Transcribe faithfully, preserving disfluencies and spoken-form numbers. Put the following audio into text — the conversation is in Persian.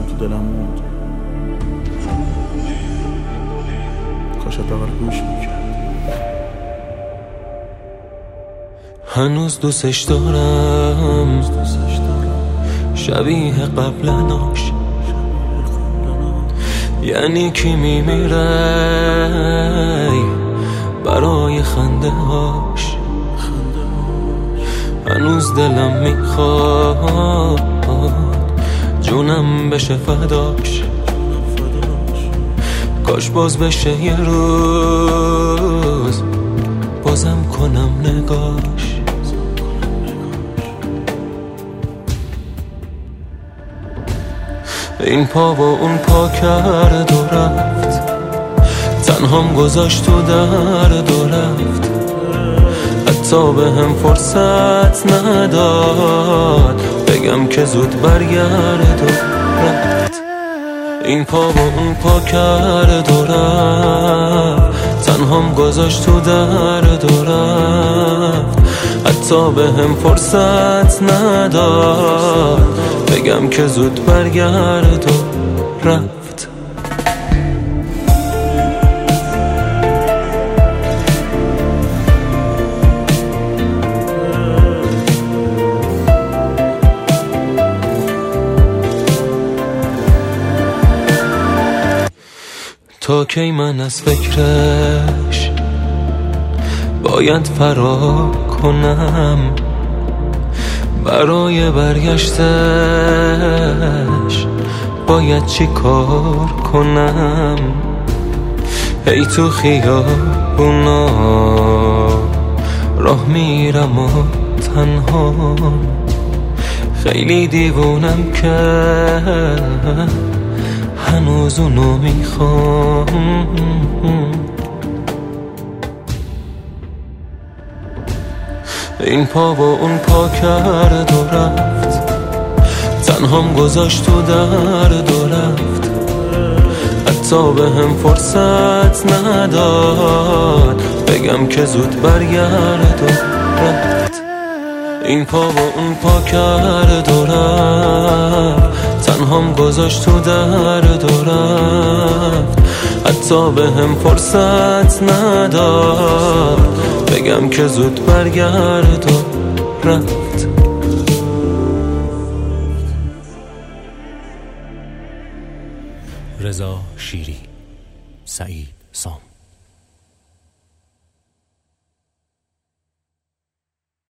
برام تو دلم موند. کاش حداقل گوش میکرد. هنوز دوستش دارم، شبیه قبلناش. یعنی کی میمیره برای خنده هاش. هنوز دلم میخواد جونم بشه فداش. کاش باز بشه یه روز بازم کنم نگاش. این پا و اون پا کرد و رفت، تنهام گذاشت و درد و رفت. حتی به هم فرصت نداد بگم که زود برگرد و رفت. این پا و اون پا کرد و رفت، تنهام گذاشت و درد و رفت. حتی به هم فرصت نداد بگم که زود برگرد و رفت. تا کی من از فکرش باید فرار کنم؟ برای برگشتش باید چی کار کنم؟ هی تو خیابونا راه میرم و تنها، خیلی دیوونم که هنوز اونو میخوام. این پا و اون پا کرد و رفت، تنهام گذاشت و درد و رفت. حتی به هم فرصت نداد بگم که زود برگرد و رفت. این پا و اون پا کرد و رفت، تنهام گذاشت و درد و رفت. حتی به هم فرصت نداد بگم که زود برگرد و رفت. رضا شیری، سعید سام.